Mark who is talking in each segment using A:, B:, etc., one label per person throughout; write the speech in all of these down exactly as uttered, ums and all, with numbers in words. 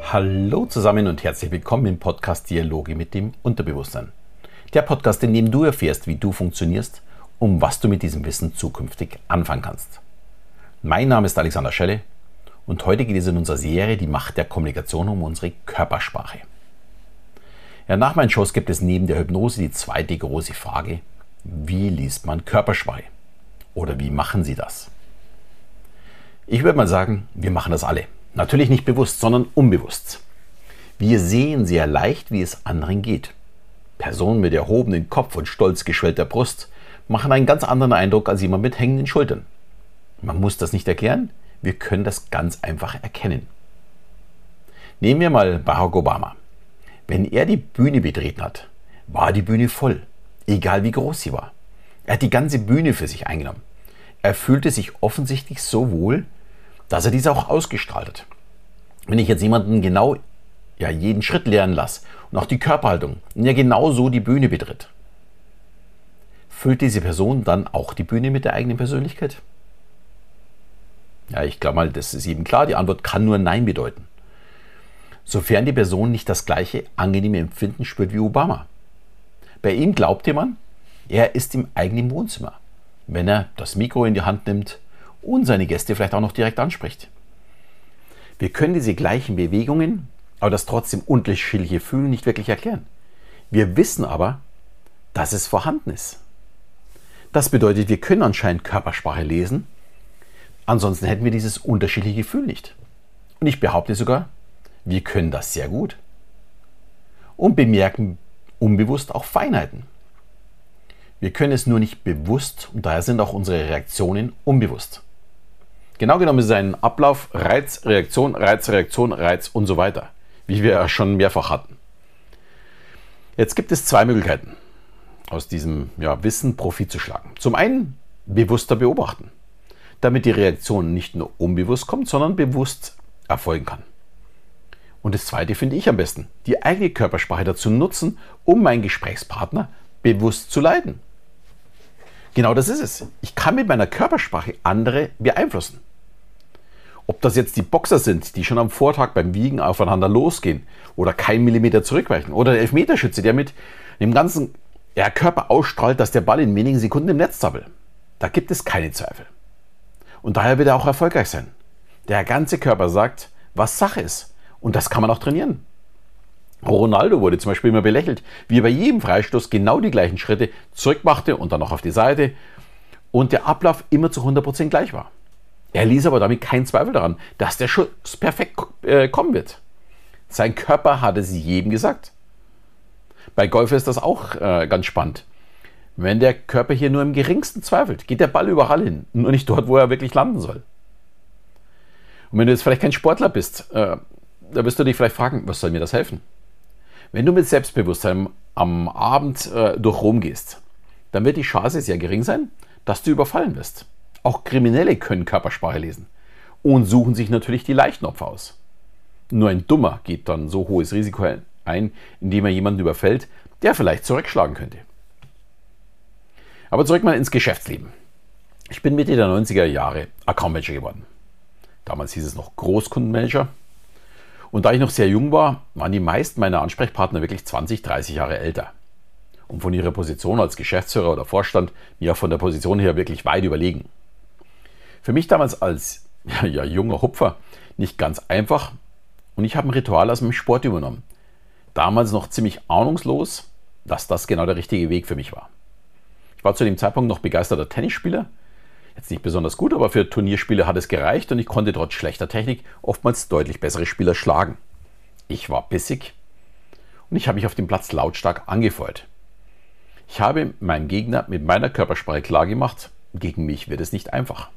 A: Hallo zusammen und herzlich willkommen im Podcast Dialoge mit dem Unterbewusstsein. Der Podcast, in dem du erfährst, wie du funktionierst und was du mit diesem Wissen zukünftig anfangen kannst. Mein Name ist Alexander Schelle und heute geht es in unserer Serie Die Macht der Kommunikation um unsere Körpersprache. Ja, nach meinen Shows gibt es neben der Hypnose die zweite große Frage: Wie liest man Körpersprache? Oder wie machen Sie das? Ich würde mal sagen, wir machen das alle. Natürlich nicht bewusst, sondern unbewusst. Wir sehen sehr leicht, wie es anderen geht. Personen mit erhobenem Kopf und stolz geschwellter Brust machen einen ganz anderen Eindruck als jemand mit hängenden Schultern. Man muss das nicht erklären, wir können das ganz einfach erkennen. Nehmen wir mal Barack Obama. Wenn er die Bühne betreten hat, war die Bühne voll, egal wie groß sie war. Er hat die ganze Bühne für sich eingenommen. Er fühlte sich offensichtlich so wohl, dass er dies auch ausgestrahlt hat. Wenn ich jetzt jemanden genau ja, jeden Schritt lernen lasse und auch die Körperhaltung und ja genau so die Bühne betritt, füllt diese Person dann auch die Bühne mit der eigenen Persönlichkeit? Ja, ich glaube mal, das ist eben klar. Die Antwort kann nur Nein bedeuten. Sofern die Person nicht das gleiche angenehme Empfinden spürt wie Obama. Bei ihm glaubte man, er ist im eigenen Wohnzimmer, wenn er das Mikro in die Hand nimmt und seine Gäste vielleicht auch noch direkt anspricht. Wir können diese gleichen Bewegungen, aber das trotzdem unterschiedliche Fühlen nicht wirklich erklären. Wir wissen aber, dass es vorhanden ist. Das bedeutet, wir können anscheinend Körpersprache lesen, ansonsten hätten wir dieses unterschiedliche Gefühl nicht. Und ich behaupte sogar, wir können das sehr gut und bemerken unbewusst auch Feinheiten. Wir können es nur nicht bewusst und daher sind auch unsere Reaktionen unbewusst. Genau genommen ist es ein Ablauf: Reiz, Reaktion, Reiz, Reaktion, Reiz und so weiter, wie wir ja schon mehrfach hatten. Jetzt gibt es zwei Möglichkeiten, aus diesem ja, Wissen Profit zu schlagen. Zum einen bewusster beobachten, damit die Reaktion nicht nur unbewusst kommt, sondern bewusst erfolgen kann. Und das zweite finde ich am besten: die eigene Körpersprache dazu nutzen, um meinen Gesprächspartner bewusst zu leiten. Genau das ist es. Ich kann mit meiner Körpersprache andere beeinflussen. Ob das jetzt die Boxer sind, die schon am Vortag beim Wiegen aufeinander losgehen oder keinen Millimeter zurückweichen, oder der Elfmeterschütze, der mit dem ganzen ja, Körper ausstrahlt, dass der Ball in wenigen Sekunden im Netz zappelt. Da gibt es keine Zweifel. Und daher wird er auch erfolgreich sein. Der ganze Körper sagt, was Sache ist. Und das kann man auch trainieren. Ronaldo wurde zum Beispiel immer belächelt, wie er bei jedem Freistoß genau die gleichen Schritte zurückmachte und dann noch auf die Seite und der Ablauf immer zu hundert Prozent gleich war. Er ließ aber damit keinen Zweifel daran, dass der Schuss perfekt äh, kommen wird. Sein Körper hat es jedem gesagt. Bei Golf ist das auch äh, ganz spannend. Wenn der Körper hier nur im geringsten zweifelt, geht der Ball überall hin, nur nicht dort, wo er wirklich landen soll. Und wenn du jetzt vielleicht kein Sportler bist, äh, da wirst du dich vielleicht fragen, was soll mir das helfen? Wenn du mit Selbstbewusstsein am Abend äh, durch Rom gehst, dann wird die Chance sehr gering sein, dass du überfallen wirst. Auch Kriminelle können Körpersprache lesen und suchen sich natürlich die leichten Opfer aus. Nur ein Dummer geht dann so hohes Risiko ein, indem er jemanden überfällt, der vielleicht zurückschlagen könnte. Aber zurück mal ins Geschäftsleben. Ich bin Mitte der neunziger Jahre Account Manager geworden. Damals hieß es noch Großkundenmanager. Und da ich noch sehr jung war, waren die meisten meiner Ansprechpartner wirklich zwanzig, dreißig Jahre älter. Und von ihrer Position als Geschäftsführer oder Vorstand mir auch von der Position her wirklich weit überlegen. Für mich damals als ja, ja, junger Hupfer nicht ganz einfach und ich habe ein Ritual aus dem Sport übernommen. Damals noch ziemlich ahnungslos, dass das genau der richtige Weg für mich war. Ich war zu dem Zeitpunkt noch begeisterter Tennisspieler. Jetzt nicht besonders gut, aber für Turnierspiele hat es gereicht und ich konnte trotz schlechter Technik oftmals deutlich bessere Spieler schlagen. Ich war bissig und ich habe mich auf dem Platz lautstark angefeuert. Ich habe meinem Gegner mit meiner Körpersprache klargemacht, gegen mich wird es nicht einfach.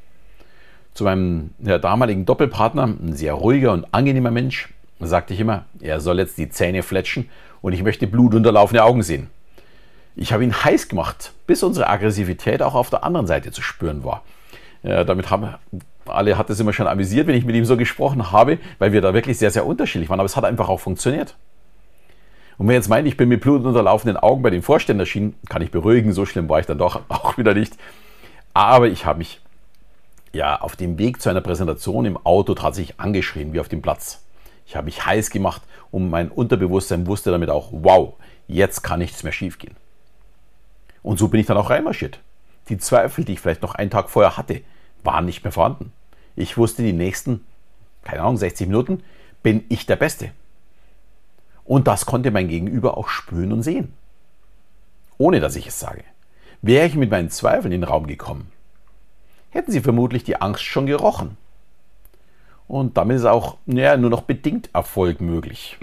A: Zu meinem ja, damaligen Doppelpartner, ein sehr ruhiger und angenehmer Mensch, sagte ich immer, er soll jetzt die Zähne fletschen und ich möchte blutunterlaufene Augen sehen. Ich habe ihn heiß gemacht, bis unsere Aggressivität auch auf der anderen Seite zu spüren war. Ja, damit haben alle, hat es immer schon amüsiert, wenn ich mit ihm so gesprochen habe, weil wir da wirklich sehr, sehr unterschiedlich waren. Aber es hat einfach auch funktioniert. Und wer jetzt meint, ich bin mit blutunterlaufenden Augen bei den Vorständen erschienen, kann ich beruhigen, so schlimm war ich dann doch auch wieder nicht. Aber ich habe mich ja auf dem Weg zu einer Präsentation im Auto tatsächlich angeschrien, wie auf dem Platz. Ich habe mich heiß gemacht und mein Unterbewusstsein wusste damit auch, wow, jetzt kann nichts mehr schief gehen. Und so bin ich dann auch reinmarschiert. Die Zweifel, die ich vielleicht noch einen Tag vorher hatte, waren nicht mehr vorhanden. Ich wusste, die nächsten, keine Ahnung, sechzig Minuten bin ich der Beste. Und das konnte mein Gegenüber auch spüren und sehen. Ohne dass ich es sage. Wäre ich mit meinen Zweifeln in den Raum gekommen, hätten sie vermutlich die Angst schon gerochen. Und damit ist auch ja, nur noch bedingt Erfolg möglich.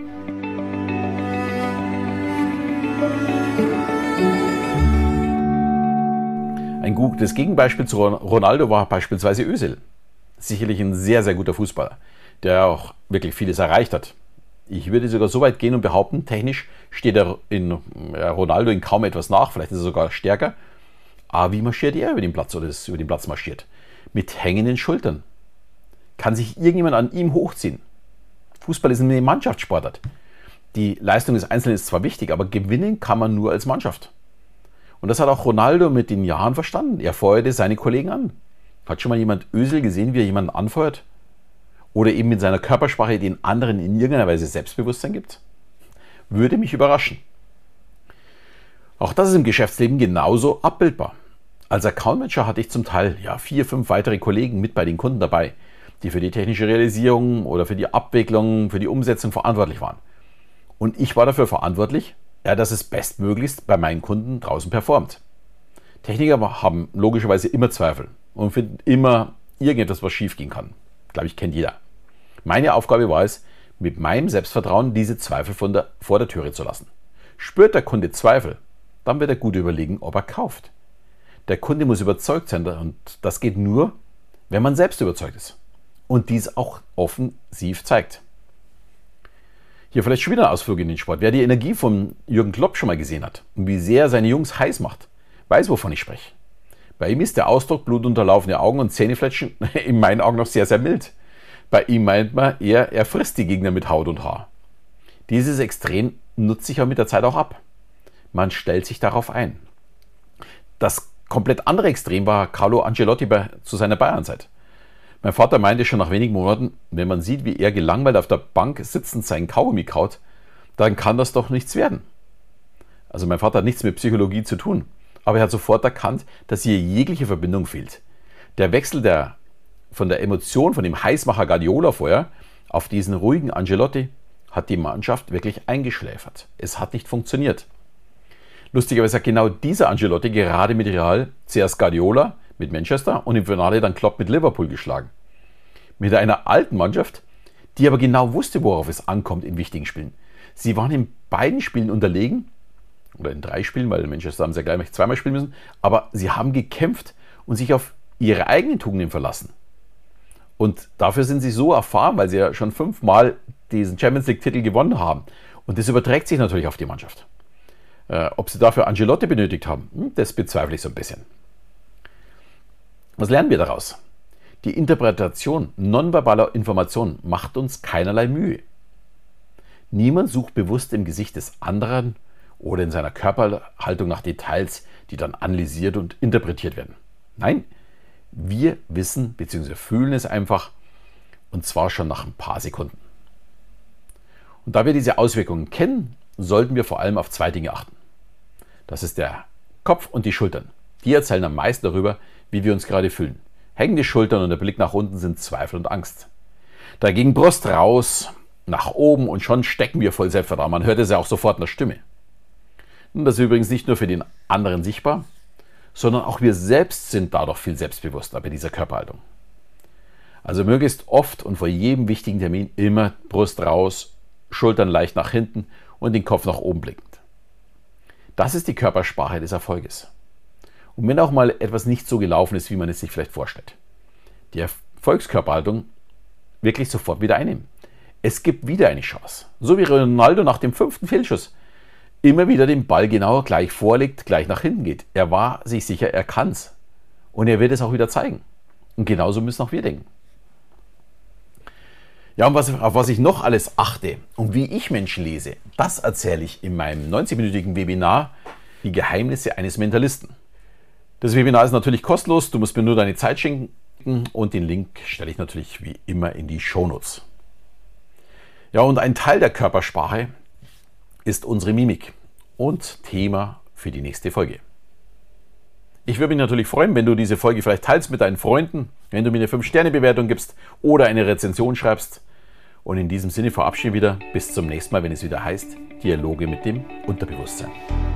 A: Ein gutes Gegenbeispiel zu Ronaldo war beispielsweise Özil. Sicherlich ein sehr, sehr guter Fußballer, der auch wirklich vieles erreicht hat. Ich würde sogar so weit gehen und behaupten, technisch steht er in ja, Ronaldo in kaum etwas nach, vielleicht ist er sogar stärker. Aber wie marschiert er über den Platz oder ist über den Platz marschiert? Mit hängenden Schultern. Kann sich irgendjemand an ihm hochziehen? Fußball ist eine Mannschaftssportart. Die Leistung des Einzelnen ist zwar wichtig, aber gewinnen kann man nur als Mannschaft. Und das hat auch Ronaldo mit den Jahren verstanden. Er feuerte seine Kollegen an. Hat schon mal jemand Özil gesehen, wie er jemanden anfeuert? Oder eben mit seiner Körpersprache den anderen in irgendeiner Weise Selbstbewusstsein gibt? Würde mich überraschen. Auch das ist im Geschäftsleben genauso abbildbar. Als Account Manager hatte ich zum Teil ja, vier, fünf weitere Kollegen mit bei den Kunden dabei, die für die technische Realisierung oder für die Abwicklung, für die Umsetzung verantwortlich waren. Und ich war dafür verantwortlich, ja, dass es bestmöglichst bei meinen Kunden draußen performt. Techniker haben logischerweise immer Zweifel und finden immer irgendetwas, was schief gehen kann. Glaube ich, kennt jeder. Meine Aufgabe war es, mit meinem Selbstvertrauen diese Zweifel von der, vor der Türe zu lassen. Spürt der Kunde Zweifel, dann wird er gut überlegen, ob er kauft. Der Kunde muss überzeugt sein und das geht nur, wenn man selbst überzeugt ist und dies auch offensiv zeigt. Hier vielleicht schon wieder ein Ausflug in den Sport. Wer die Energie von Jürgen Klopp schon mal gesehen hat und wie sehr er seine Jungs heiß macht, weiß, wovon ich spreche. Bei ihm ist der Ausdruck blutunterlaufene Augen und Zähnefletschen in meinen Augen noch sehr, sehr mild. Bei ihm meint man eher, er frisst die Gegner mit Haut und Haar. Dieses Extrem nutzt sich ja mit der Zeit auch ab. Man stellt sich darauf ein. Das komplett andere Extrem war Carlo Ancelotti bei, zu seiner Bayernzeit. Mein Vater meinte schon nach wenigen Monaten, wenn man sieht, wie er gelangweilt auf der Bank sitzend seinen Kaugummi kaut, dann kann das doch nichts werden. Also mein Vater hat nichts mit Psychologie zu tun, aber er hat sofort erkannt, dass hier jegliche Verbindung fehlt. Der Wechsel der, von der Emotion, von dem Heißmacher Guardiola vorher, auf diesen ruhigen Ancelotti hat die Mannschaft wirklich eingeschläfert. Es hat nicht funktioniert. Lustigerweise hat genau dieser Ancelotti gerade mit Real zuerst Guardiola mit Manchester und im Finale dann Klopp mit Liverpool geschlagen. Mit einer alten Mannschaft, die aber genau wusste, worauf es ankommt in wichtigen Spielen. Sie waren in beiden Spielen unterlegen, oder in drei Spielen, weil in Manchester haben sie ja gleich zweimal spielen müssen, aber sie haben gekämpft und sich auf ihre eigenen Tugenden verlassen. Und dafür sind sie so erfahren, weil sie ja schon fünfmal diesen Champions League-Titel gewonnen haben. Und das überträgt sich natürlich auf die Mannschaft. Äh, ob sie dafür Ancelotti benötigt haben, das bezweifle ich so ein bisschen. Was lernen wir daraus? Die Interpretation nonverbaler Informationen macht uns keinerlei Mühe. Niemand sucht bewusst im Gesicht des anderen oder in seiner Körperhaltung nach Details, die dann analysiert und interpretiert werden. Nein, wir wissen bzw. fühlen es einfach, und zwar schon nach ein paar Sekunden. Und da wir diese Auswirkungen kennen, sollten wir vor allem auf zwei Dinge achten. Das ist der Kopf und die Schultern. Die erzählen am meisten darüber, wie wir uns gerade fühlen. Hängende Schultern und der Blick nach unten sind Zweifel und Angst. Dagegen Brust raus, nach oben und schon stecken wir voll Selbstvertrauen. Man hört es ja auch sofort in der Stimme. Und das ist übrigens nicht nur für den anderen sichtbar, sondern auch wir selbst sind dadurch viel selbstbewusster bei dieser Körperhaltung. Also möglichst oft und vor jedem wichtigen Termin immer Brust raus, Schultern leicht nach hinten und den Kopf nach oben blickend. Das ist die Körpersprache des Erfolges. Und wenn auch mal etwas nicht so gelaufen ist, wie man es sich vielleicht vorstellt, die Erfolgskörperhaltung wirklich sofort wieder einnehmen. Es gibt wieder eine Chance. So wie Ronaldo nach dem fünften Fehlschuss immer wieder den Ball genau gleich vorlegt, gleich nach hinten geht. Er war sich sicher, er kann es. Und er wird es auch wieder zeigen. Und genauso müssen auch wir denken. Ja, und was, auf was ich noch alles achte und wie ich Menschen lese, das erzähle ich in meinem neunzig-minütigen Webinar Die Geheimnisse eines Mentalisten. Das Webinar ist natürlich kostenlos, du musst mir nur deine Zeit schenken und den Link stelle ich natürlich wie immer in die Shownotes. Ja, und ein Teil der Körpersprache ist unsere Mimik und Thema für die nächste Folge. Ich würde mich natürlich freuen, wenn du diese Folge vielleicht teilst mit deinen Freunden, wenn du mir eine fünf Sterne Bewertung gibst oder eine Rezension schreibst. Und in diesem Sinne verabschiede ich wieder. Bis zum nächsten Mal, wenn es wieder heißt Dialoge mit dem Unterbewusstsein.